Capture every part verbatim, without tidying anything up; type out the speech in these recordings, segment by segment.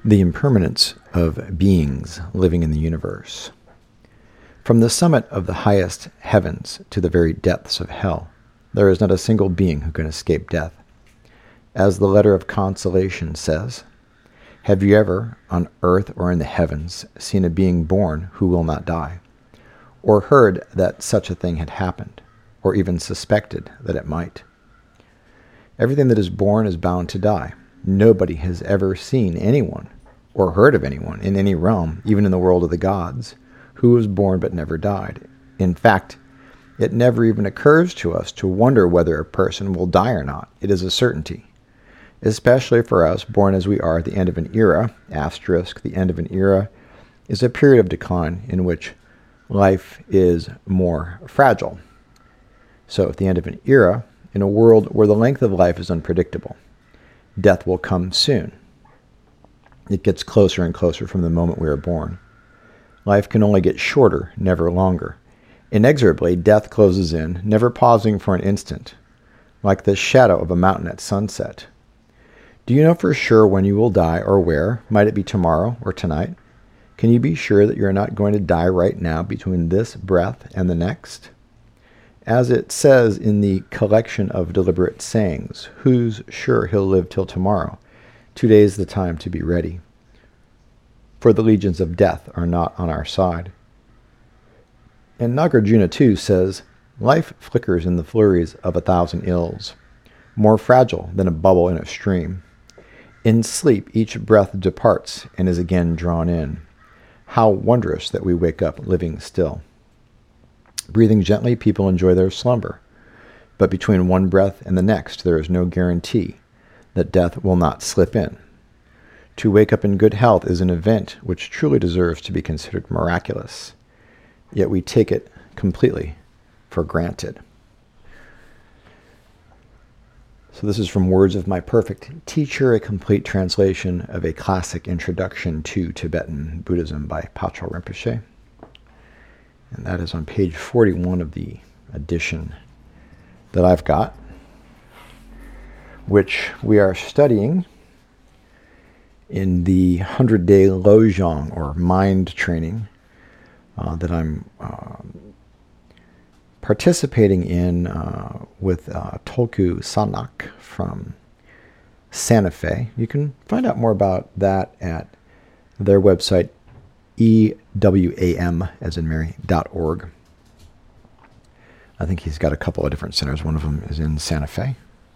The impermanence of beings living in the universe. From the summit of the highest heavens to the very depths of hell, there is not a single being who can escape death. As the letter of consolation says, have you ever, on earth or in the heavens, seen a being born who will not die, or heard that such a thing had happened, or even suspected that it might? Everything that is born is bound to die. Nobody has ever seen anyone, or heard of anyone in any realm, even in the world of the gods, who was born but never died. In fact, it never even occurs to us to wonder whether a person will die or not. It is a certainty. Especially for us, born as we are at the end of an era, asterisk, the end of an era, is a period of decline in which life is more fragile. So at the end of an era, in a world where the length of life is unpredictable, death will come soon. It gets closer and closer from the moment we are born. Life can only get shorter, never longer. Inexorably, death closes in, never pausing for an instant, like the shadow of a mountain at sunset. Do you know for sure when you will die or where? Might it be tomorrow or tonight? Can you be sure that you are not going to die right now between this breath and the next? As it says in the collection of deliberate sayings, who's sure he'll live till tomorrow? Two days the time to be ready. For the legions of death are not on our side. And Nagarjuna too says, life flickers in the flurries of a thousand ills, more fragile than a bubble in a stream. In sleep each breath departs and is again drawn in. How wondrous that we wake up living still. Breathing gently, people enjoy their slumber. But between one breath and the next, there is no guarantee that death will not slip in. To wake up in good health is an event which truly deserves to be considered miraculous. Yet we take it completely for granted. So this is from Words of My Perfect Teacher, a complete translation of a classic introduction to Tibetan Buddhism by Patrul Rinpoche. And that is on page forty-one of the edition that I've got, which we are studying in the hundred-day Lojong, or mind training, uh, that I'm uh, participating in uh, with uh, Tolku Sanak from Santa Fe. You can find out more about that at their website, E W A M, as in Mary, dot org. I think he's got a couple of different centers. One of them is in Santa Fe.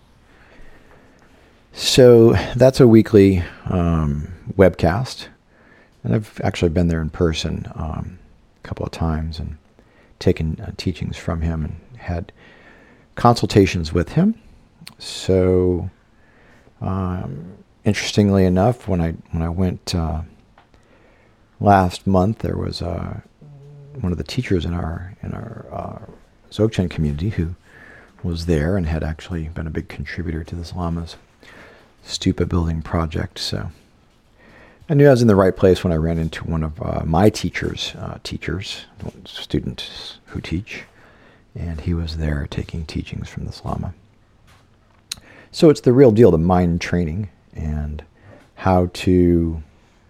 So that's a weekly um, webcast. And I've actually been there in person um, a couple of times and taken uh, teachings from him and had consultations with him. So um, interestingly enough, when I when I went uh, last month, there was uh, one of the teachers in our in our uh, Dzogchen community who was there and had actually been a big contributor to this Lama's stupa building project. So I knew I was in the right place when I ran into one of uh, my teachers, uh, teachers, students who teach, and he was there taking teachings from this Lama. So it's the real deal, the mind training and how to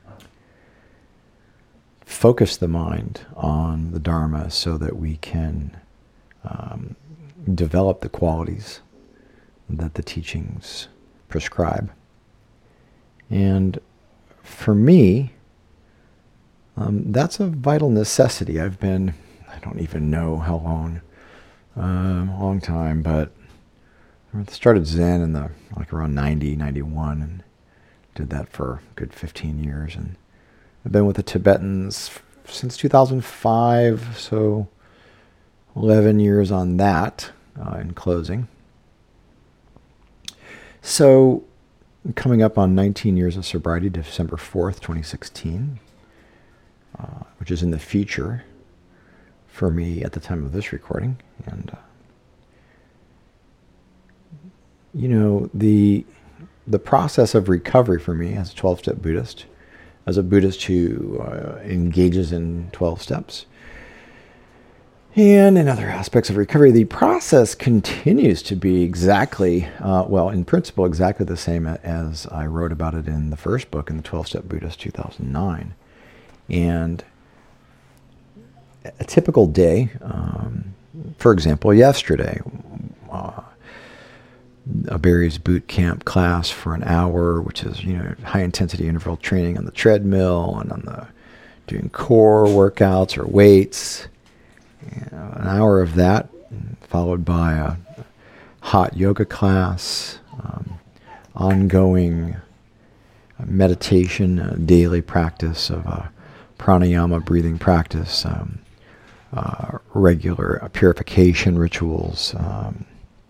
focus the mind on the Dharma so that we can um, develop the qualities that the teachings prescribe. And for me, um, that's a vital necessity. I've been, I don't even know how long, um, a long time, but I started Zen in the like around ninety, ninety-one, and did that for a good fifteen years. And I've been with the Tibetans since two thousand five, so eleven years on that uh, in closing. So coming up on nineteen years of sobriety, December fourth, twenty sixteen, uh, which is in the future for me at the time of this recording. And, uh, you know, the the process of recovery for me as a twelve-step Buddhist, as a Buddhist who uh, engages in twelve steps, And in other aspects of recovery, the process continues to be exactly, uh, well, in principle, exactly the same as I wrote about it in the first book, in the twelve-Step Buddhist, two thousand nine. And a typical day, um, for example, yesterday, uh, a Barry's boot camp class for an hour, which is, you know, high intensity interval training on the treadmill and on the doing core workouts or weights. You know, an hour of that, followed by a hot yoga class, um, ongoing meditation, a daily practice of uh, pranayama breathing practice, um, uh, regular uh, purification rituals, um,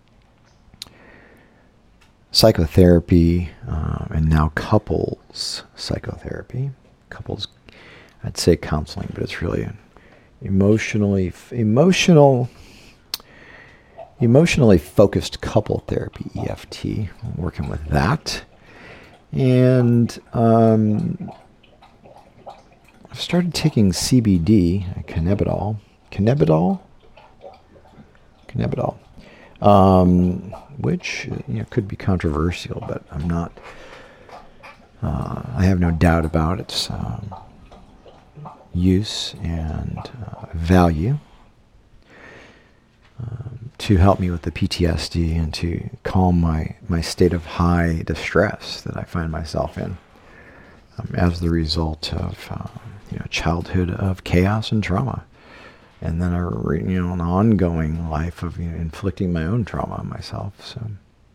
psychotherapy, uh, and now couples psychotherapy. Couples, I'd say counseling, but it's really an emotionally emotional emotionally focused couple therapy, E F T. I'm working with that. And um, I've started taking C B D, cannabidiol. Cannabidiol? Cannabidiol. Um, which, you know, could be controversial, but I'm not, uh, I have no doubt about its um, use and uh, value um, to help me with the P T S D and to calm my, my state of high distress that I find myself in um, as the result of uh, you know childhood of chaos and trauma, and then a you know an ongoing life of you know, inflicting my own trauma on myself. So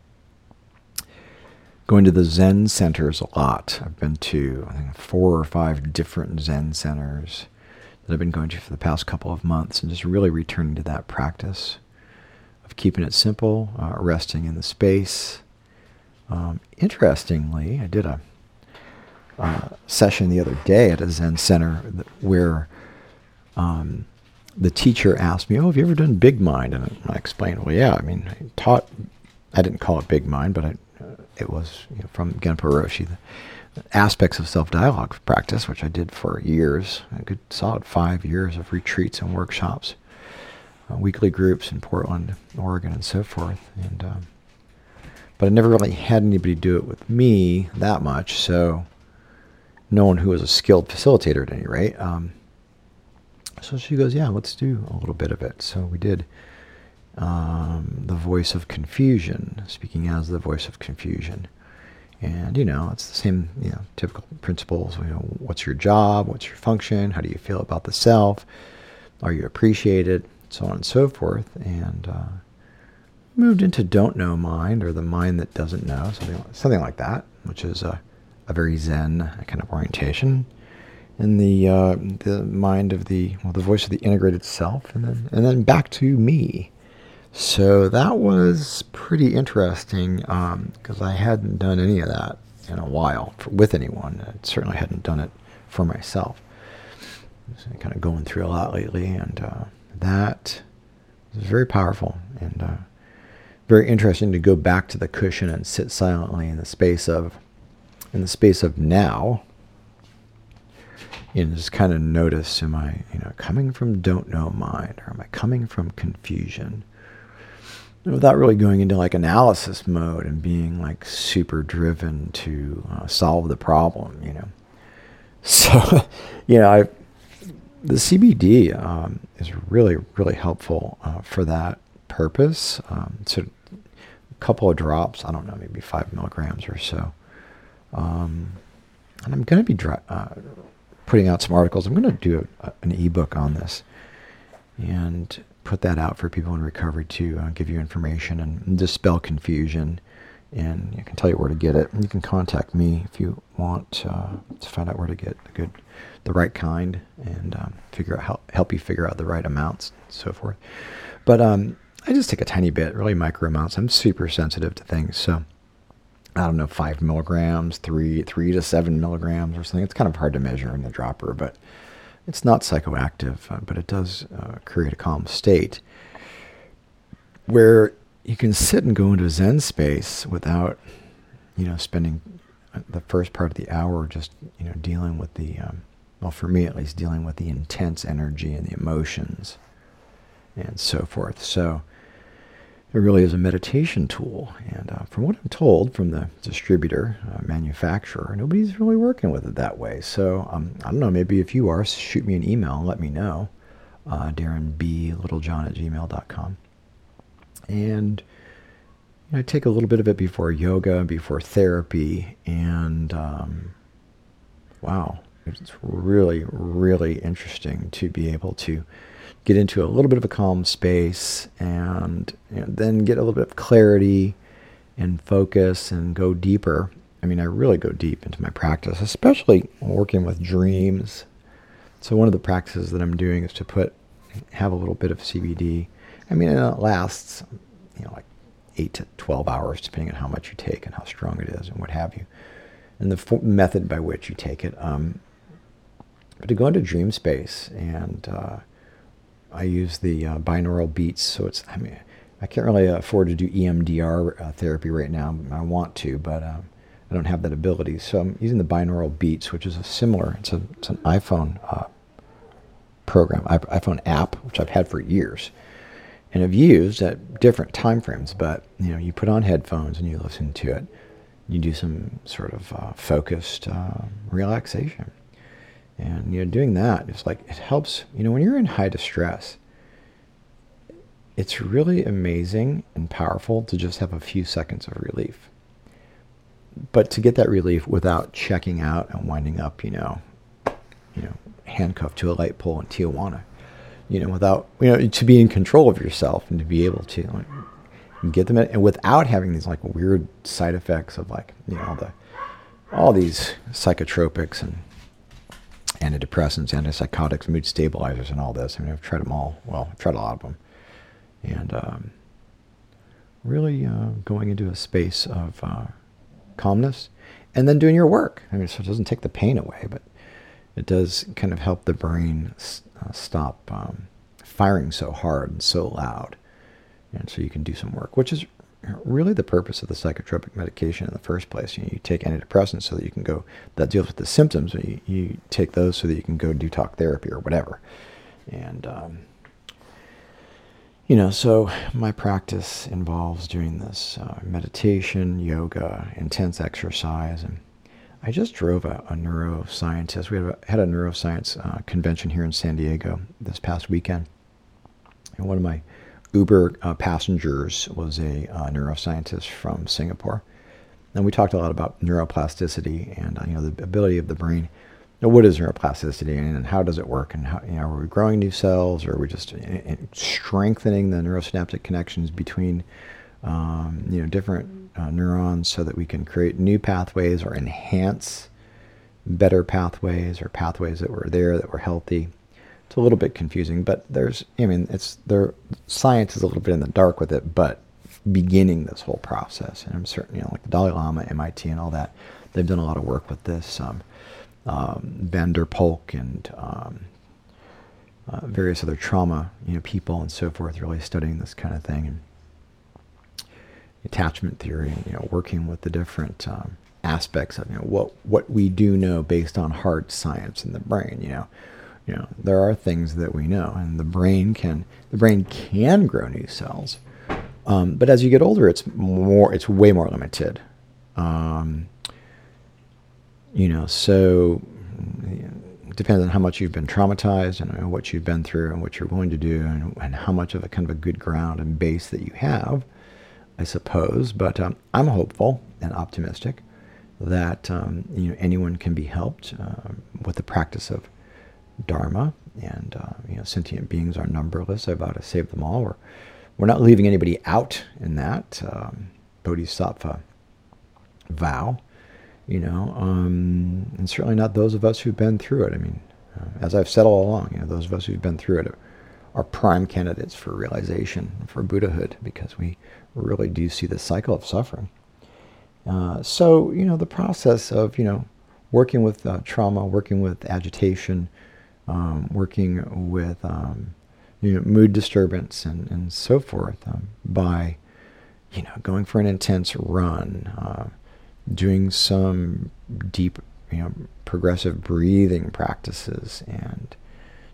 going to the Zen centers a lot. I've been to, I think, four or five different Zen centers that I've been going to for the past couple of months, and just really returning to that practice of keeping it simple, uh, resting in the space. Um, interestingly, I did a uh, session the other day at a Zen center that, where um, the teacher asked me, "Oh, have you ever done Big Mind?" And I explained, "Well, yeah. I mean, I taught. I didn't call it Big Mind, but I." It was you know, from Genpo Roshi, the aspects of self-dialogue practice, which I did for years, a good solid five years of retreats and workshops, uh, weekly groups in Portland, Oregon, and so forth. And um, but I never really had anybody do it with me that much, so no one who was a skilled facilitator at any rate. Um, so she goes, "Yeah, let's do a little bit of it." So we did. Um, the voice of confusion, speaking as the voice of confusion. And, you know, it's the same, you know, typical principles. You know, what's your job? What's your function? How do you feel about the self? Are you appreciated? So on and so forth. And uh, moved into don't know mind, or the mind that doesn't know, something, something like that, which is a, a very Zen kind of orientation. And the uh, the mind of the, well, the voice of the integrated self, and then and then back to me. So that was pretty interesting because um, I hadn't done any of that in a while for, with anyone. I certainly hadn't done it for myself. So kind of going through a lot lately, and uh, that was very powerful and uh, very interesting to go back to the cushion and sit silently in the space of in the space of now. And just kind of notice: am I, you know, coming from don't know mind, or am I coming from confusion? Without really going into like analysis mode and being like super driven to uh, solve the problem, you know. So, you know, I, the C B D um, is really, really helpful uh, for that purpose. Um, so a couple of drops, I don't know, maybe five milligrams or so. Um, and I'm going to be dry, uh, putting out some articles. I'm going to do a, an ebook on this and put that out for people in recovery to uh, give you information and dispel confusion. And I can tell you where to get it. You can contact me if you want uh, to find out where to get the good, the right kind, and um, figure out how help you figure out the right amounts and so forth. But um, I just take a tiny bit, really micro amounts. I'm super sensitive to things, so I don't know, five milligrams, three, three to seven milligrams or something. It's kind of hard to measure in the dropper, but it's not psychoactive, uh, but it does uh, create a calm state where you can sit and go into a Zen space without, you know, spending the first part of the hour just, you know, dealing with the, um, well, for me at least, dealing with the intense energy and the emotions and so forth. So it really is a meditation tool. And uh, from what I'm told from the distributor, uh, manufacturer, nobody's really working with it that way. So um, I don't know, maybe if you are, shoot me an email and let me know. Uh, Darren B. Littlejohn at gmail dot com. And you know, I take a little bit of it before yoga, before therapy, and um, wow, it's really, really interesting to be able to get into a little bit of a calm space and you know, then get a little bit of clarity and focus and go deeper. I mean, I really go deep into my practice, especially working with dreams. So one of the practices that I'm doing is to put, have a little bit of C B D. I mean, and it lasts, you know, like eight to twelve hours, depending on how much you take and how strong it is and what have you, and the fo- method by which you take it. Um, but to go into dream space, and uh, I use the uh, binaural beats. So it's, I mean, I can't really afford to do E M D R uh, therapy right now. I want to, but um, I don't have that ability. So I'm using the binaural beats, which is a similar, it's, a, it's an iPhone uh, program, iPhone app, which I've had for years and have used at different time frames. But you know, you put on headphones and you listen to it. You do some sort of uh, focused uh, relaxation. And you know, doing that, it's like, it helps, you know, when you're in high distress, it's really amazing and powerful to just have a few seconds of relief. But to get that relief without checking out and winding up, you know, you know, handcuffed to a light pole in Tijuana, you know, without, you know, to be in control of yourself and to be able to like, get them in, and without having these like weird side effects of like, you know, all the, all these psychotropics and antidepressants, antipsychotics, mood stabilizers, and all this. I mean, I've tried them all. Well, I've tried a lot of them. And um, really uh, going into a space of uh, calmness and then doing your work. I mean, so it doesn't take the pain away, but it does kind of help the brain uh, stop um, firing so hard and so loud. And so you can do some work, which is really the purpose of the psychotropic medication in the first place. You know, you take antidepressants so that you can go, that deals with the symptoms, but you, you take those so that you can go do talk therapy or whatever. And, um, you know, so my practice involves doing this uh, meditation, yoga, intense exercise. And I just drove a, a neuroscientist. We had a, had a neuroscience uh, convention here in San Diego this past weekend. And one of my Uber uh, passengers was a uh, neuroscientist from Singapore, and we talked a lot about neuroplasticity and uh, you know, the ability of the brain. Now, what is neuroplasticity, and how does it work? And how, you know, are we growing new cells, or are we just in, in strengthening the neurosynaptic connections between um, you know, different uh, neurons so that we can create new pathways or enhance better pathways or pathways that were there that were healthy? It's a little bit confusing, but there's, I mean, it's there. Science is a little bit in the dark with it, but beginning this whole process, and I'm certain, you know, like the Dalai Lama, M I T, and all that, they've done a lot of work with this. Um, um, Van der Polk and um, uh, various other trauma, you know, people and so forth, really studying this kind of thing, and attachment theory, and you know, working with the different um, aspects of, you know, what what we do know based on hard science in the brain, you know. You know, there are things that we know, and the brain can the brain can grow new cells, um, but as you get older, it's more it's way more limited. Um, you know, so it depends on how much you've been traumatized and you know, what you've been through and what you're willing to do, and, and how much of a kind of a good ground and base that you have, I suppose. But um, I'm hopeful and optimistic that um, you know, anyone can be helped uh, with the practice of Dharma, and uh, you know, sentient beings are numberless. I vow to save them all. We're, we're not leaving anybody out in that um, Bodhisattva vow, you know, um, and certainly not those of us who've been through it. I mean, uh, as I've said all along, you know, those of us who've been through it are, are prime candidates for realization, for Buddhahood, because we really do see the cycle of suffering. Uh, so, you know, the process of, you know, working with uh, trauma, working with agitation, Um, working with um, you know, mood disturbance and, and so forth um, by, you know, going for an intense run, uh, doing some deep, you know, progressive breathing practices, and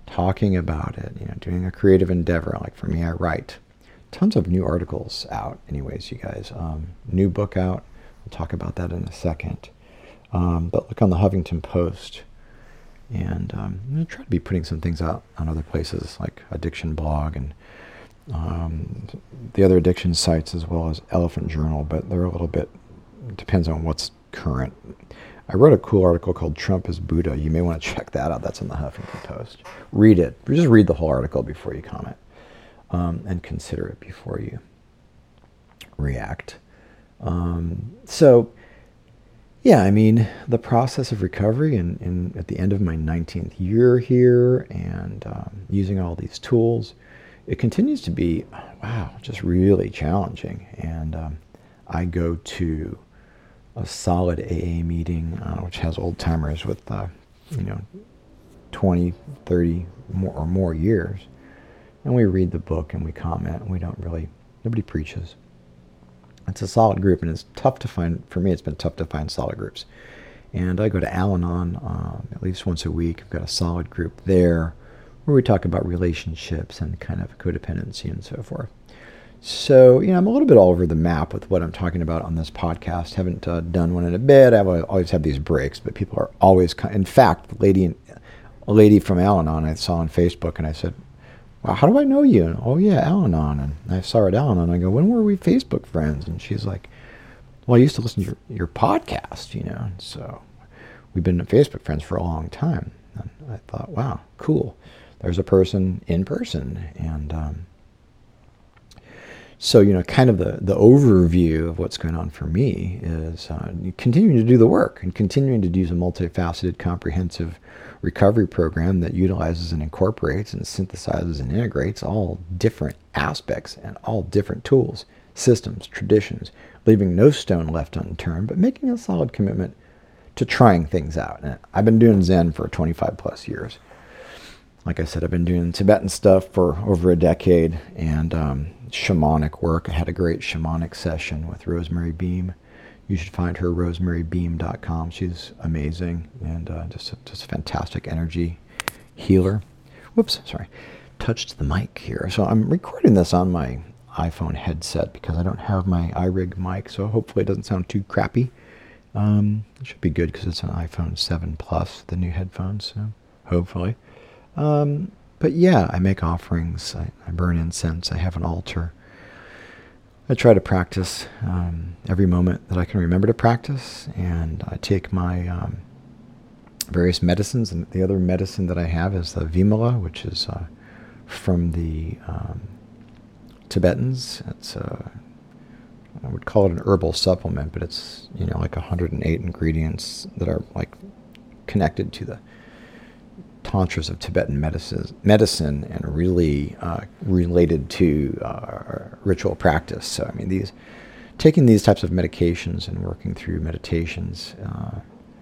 talking about it, you know, doing a creative endeavor. Like for me, I write. Tons of new articles out anyways, you guys. Um, new book out. We'll talk about that in a second. Um, but look on the Huffington Post. And um, I'm going to try to be putting some things out on other places like Addiction Blog and um, the other addiction sites as well as Elephant Journal. But they're a little bit, it depends on what's current. I wrote a cool article called Trump is Buddha. You may want to check that out. That's on the Huffington Post. Read it. Just read the whole article before you comment. Um, and consider it before you react. Um, so, yeah, I mean, the process of recovery and, and at the end of my nineteenth year here and um, using all these tools, it continues to be, wow, just really challenging. And um, I go to a solid A A meeting, uh, which has old timers with, uh, you know, twenty, thirty more, or more years. And we read the book and we comment, and we don't really, nobody preaches. It's a solid group, and it's tough to find, for me, it's been tough to find solid groups. And I go to Al-Anon um, at least once a week. I've got a solid group there where we talk about relationships and kind of codependency and so forth. So, you know, I'm a little bit all over the map with what I'm talking about on this podcast. Haven't uh, done one in a bit. I always have these breaks, but people are always, in fact, a lady, a lady from Al-Anon I saw on Facebook, and I said, wow, how do I know you? And, oh, yeah, Al-Anon. And I saw her at Al-Anon. I go, when were we Facebook friends? And she's like, well, I used to listen to your, your podcast, you know. And so we've been Facebook friends for a long time. And I thought, wow, cool. There's a person in person. And um, so, you know, kind of the, the overview of what's going on for me is uh, continuing to do the work and continuing to use a multifaceted, comprehensive recovery program that utilizes and incorporates and synthesizes and integrates all different aspects and all different tools, systems, traditions, leaving no stone left unturned, but making a solid commitment to trying things out. And I've been doing Zen for twenty-five plus years. Like I said, I've been doing Tibetan stuff for over a decade and um, shamanic work. I had a great shamanic session with Rosemary Beam. You should find her, rosemary beam dot com. She's amazing and uh, just, a, just a fantastic energy healer. Whoops, sorry. Touched the mic here. So I'm recording this on my iPhone headset because I don't have my iRig mic, so hopefully it doesn't sound too crappy. Um, it should be good because it's an iPhone seven Plus, the new headphones, so hopefully. Um, but yeah, I make offerings. I, I burn incense. I have an altar. I try to practice um, every moment that I can remember to practice, and I take my um, various medicines, and the other medicine that I have is the Vimala, which is uh, from the um, Tibetans. It's a, I would call it an herbal supplement, but it's, you know, like one hundred eight ingredients that are like connected to the tantras of Tibetan medicine, medicine and really uh, related to uh, ritual practice. So, I mean, these taking these types of medications and working through meditations uh,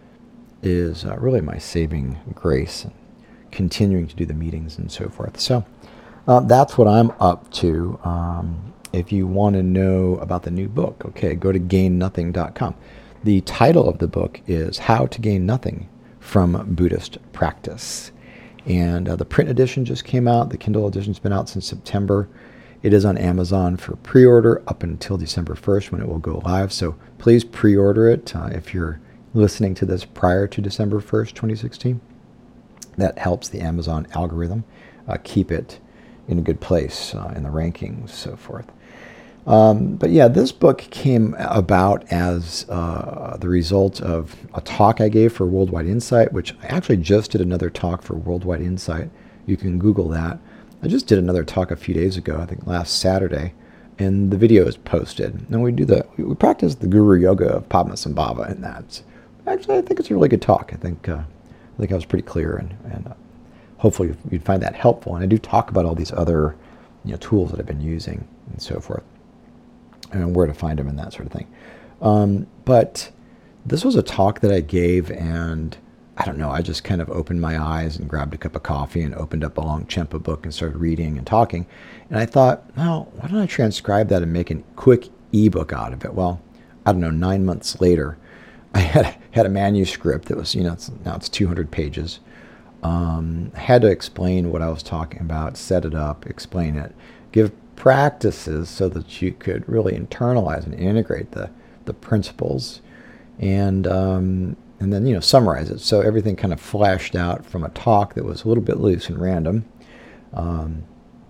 is uh, really my saving grace, and continuing to do the meetings and so forth. So uh, that's what I'm up to. Um, if you want to know about the new book, okay, go to gain nothing dot com. The title of the book is How to Gain Nothing from Buddhist Practice. And uh, the print edition just came out. The Kindle edition's been out since September. It is on Amazon for pre-order up until December first when it will go live. So please pre-order it uh, if you're listening to this prior to December first, twenty sixteen. That helps the Amazon algorithm uh, keep it in a good place uh, in the rankings, so forth. Um, but yeah, this book came about as uh, the result of a talk I gave for Worldwide Insight, which I actually just did another talk for Worldwide Insight. You can Google that. I just did another talk a few days ago, I think last Saturday, and the video is posted. And we do the we practice the Guru Yoga of Padmasambhava in that. Actually, I think it's a really good talk. I think uh, I think I was pretty clear, and, and uh, hopefully you'd find that helpful. And I do talk about all these other, you know, tools that I've been using and so forth, and where to find them and that sort of thing. Um, but this was a talk that I gave, and I don't know, I just kind of opened my eyes and grabbed a cup of coffee and opened up a Longchenpa book and started reading and talking. And I thought, well, why don't I transcribe that and make a quick ebook out of it? Well, I don't know, nine months later, I had had a manuscript that was, you know, it's, now it's two hundred pages Um, had to explain what I was talking about, set it up, explain it, give practices so that you could really internalize and integrate the, the principles, and um, and then, you know, summarize it. So everything kind of flashed out from a talk that was a little bit loose and random um,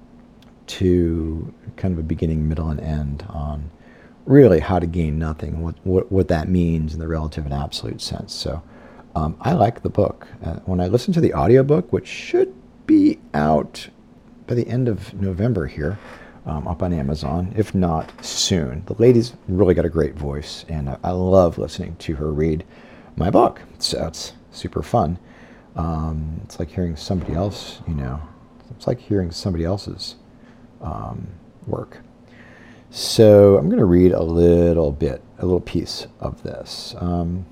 to kind of a beginning, middle, and end on really how to gain nothing, what, what, what that means in the relative and absolute sense. So um, I like the book. Uh, when I listen to the audiobook, which should be out by the end of November here, um, up on Amazon, if not soon. The lady's really got a great voice, and I, I love listening to her read my book. So it's super fun. Um, it's like hearing somebody else, you know, it's like hearing somebody else's um, work. So I'm going to read a little bit, a little piece of this. Um,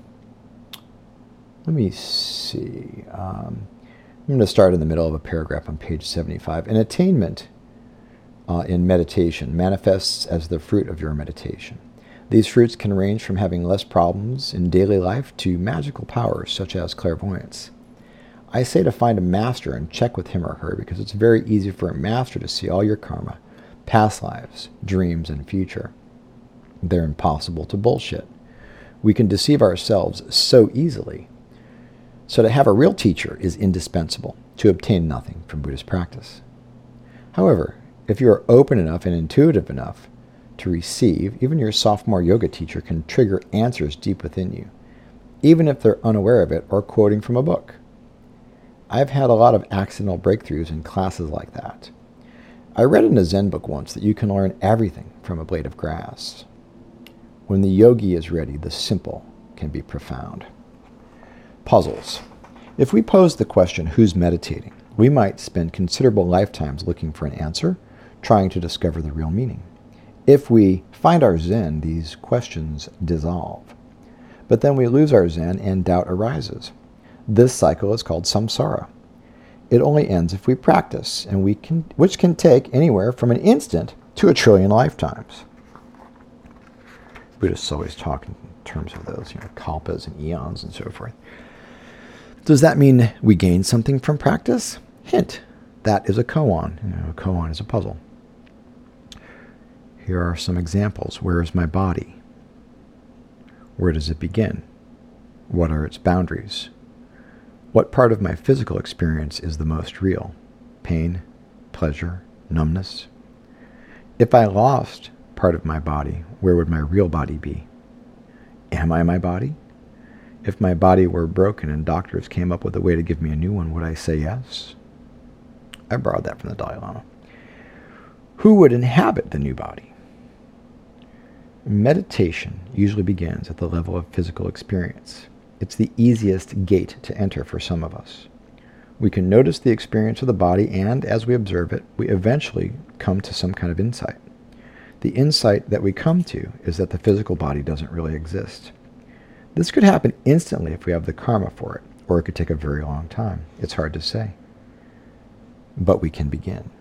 let me see. Um, I'm going to start in the middle of a paragraph on page seventy-five. An attainment uh, in meditation manifests as the fruit of your meditation. These fruits can range from having less problems in daily life to magical powers such as clairvoyance. I say to find a master and check with him or her because it's very easy for a master to see all your karma, past lives, dreams, and future. They're impossible to bullshit. We can deceive ourselves so easily. So to have a real teacher is indispensable to obtain nothing from Buddhist practice. However, if you are open enough and intuitive enough to receive, even your sophomore yoga teacher can trigger answers deep within you, even if they're unaware of it or quoting from a book. I've had a lot of accidental breakthroughs in classes like that. I read in a Zen book once that you can learn everything from a blade of grass. When the yogi is ready, the simple can be profound. Puzzles. If we pose the question, who's meditating, we might spend considerable lifetimes looking for an answer, trying to discover the real meaning. If we find our Zen, these questions dissolve. But then we lose our Zen and doubt arises. This cycle is called samsara. It only ends if we practice, and we can, which can take anywhere from an instant to a trillion lifetimes. Buddhists always talk in terms of those, you know, kalpas and eons and so forth. Does that mean we gain something from practice? Hint, that is a koan. You know, a koan is a puzzle. Here are some examples. Where is my body? Where does it begin? What are its boundaries? What part of my physical experience is the most real? Pain, pleasure, numbness? If I lost part of my body, where would my real body be? Am I my body? If my body were broken and doctors came up with a way to give me a new one, would I say yes? I borrowed that from the Dalai Lama. Who would inhabit the new body? Meditation usually begins at the level of physical experience. It's the easiest gate to enter for some of us. We can notice the experience of the body, and as we observe it, we eventually come to some kind of insight. The insight that we come to is that the physical body doesn't really exist. This could happen instantly if we have the karma for it, or it could take a very long time. It's hard to say. But we can begin.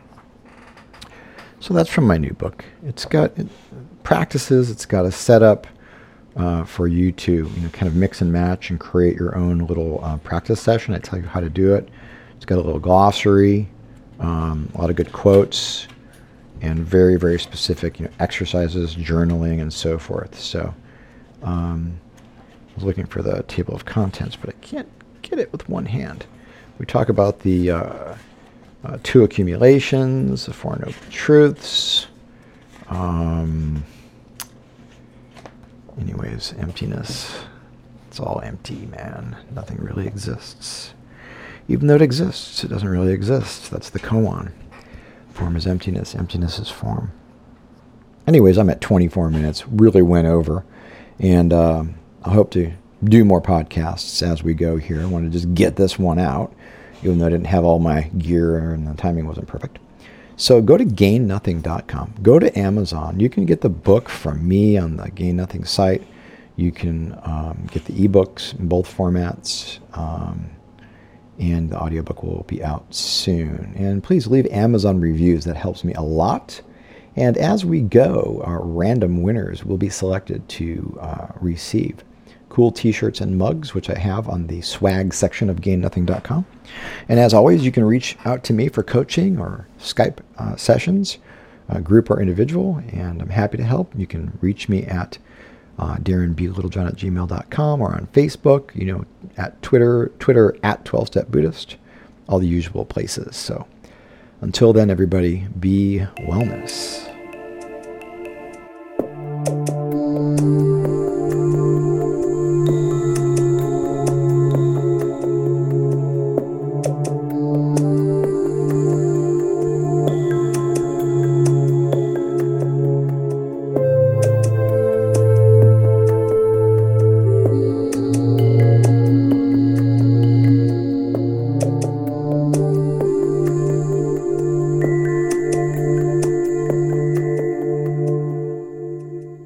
So that's from my new book. It's got it, practices, it's got a setup uh, for you to, you know, kind of mix and match and create your own little uh, practice session. I tell you how to do it. It's got a little glossary, um, a lot of good quotes, and very, very specific, you know, exercises, journaling, and so forth. So um, I was looking for the table of contents, but I can't get it with one hand. We talk about the uh, uh, two accumulations, the Four Noble Truths. Um, anyways, emptiness. It's all empty, man. Nothing really exists. Even though it exists, it doesn't really exist. That's the koan. Form is emptiness. Emptiness is form. Anyways, I'm at twenty-four minutes. Really went over. And uh, I hope to do more podcasts as we go here. I want to just get this one out, even though I didn't have all my gear and the timing wasn't perfect. So go to gain nothing dot com. Go to Amazon. You can get the book from me on the Gain Nothing site. You can um, get the ebooks in both formats. Um, and the audiobook will be out soon. And please leave Amazon reviews. That helps me a lot. And as we go, our random winners will be selected to uh, receive cool t-shirts and mugs, which I have on the swag section of gain nothing dot com. And as always, you can reach out to me for coaching or Skype uh, sessions, uh, group or individual, and I'm happy to help. You can reach me at uh, darren b littlejohn at gmail dot com or on Facebook, you know, at Twitter, Twitter at twelve step Buddhist, all the usual places. So until then, everybody, be wellness.